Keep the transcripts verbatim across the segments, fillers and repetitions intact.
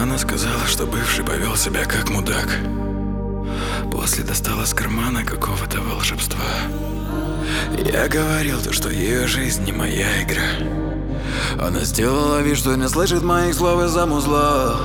Она сказала, что бывший повел себя как мудак. После достала с кармана какого-то волшебства. Я говорил то, что ее жизнь не моя игра. Она сделала вид, что не слышит моих слов из-за музла.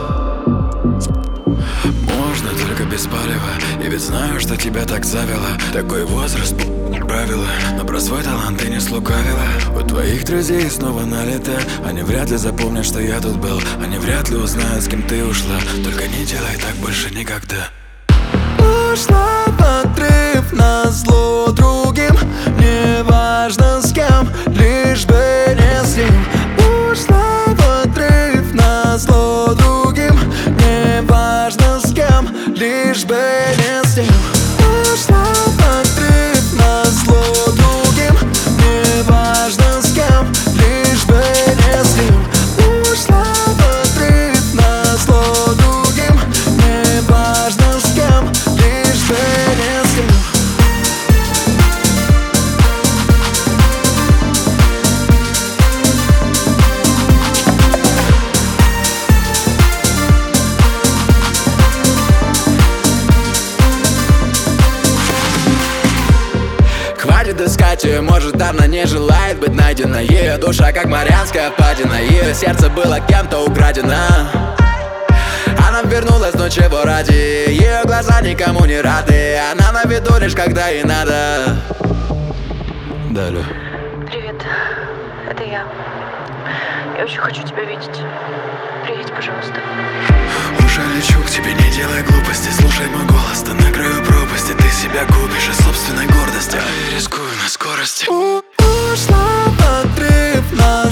Можно только без палева, и ведь знаю, что тебя так завело. Такой возраст, правила, но про свой талант ты не слукавила. У твоих друзей снова налета. Они вряд ли запомнят, что я тут был. Они вряд ли узнают, с кем ты ушла. Только не делай так больше никогда. Ушла в отрыв назло другим. Не важно с кем, лишь бы не с ним. Ушла в отрыв назло другим. Не важно с кем, лишь бы не с ним. Ушла в отрыв назло другим. Не важно с кем, лишь бы не с ним. Ушла в отрыв назло другим. Не важно с кем, лишь бы не с ним. Хватит искать ее, может она не желает быть найдена. Ее душа как Марианская впадина. Ее сердце было кем-то украдено. Она вернулась, но чего ради? Ее глаза никому не рады. Она на виду лишь когда ей надо. Далее. Привет, это я. Я очень хочу тебя видеть. Приедь, пожалуйста. Уже лечу к тебе, не делай глупости. Слушай мой голос, ты на краю пропасти. Ты себя губишь из собственной гордости. А я рискую на скорости. Ушла в отрыв на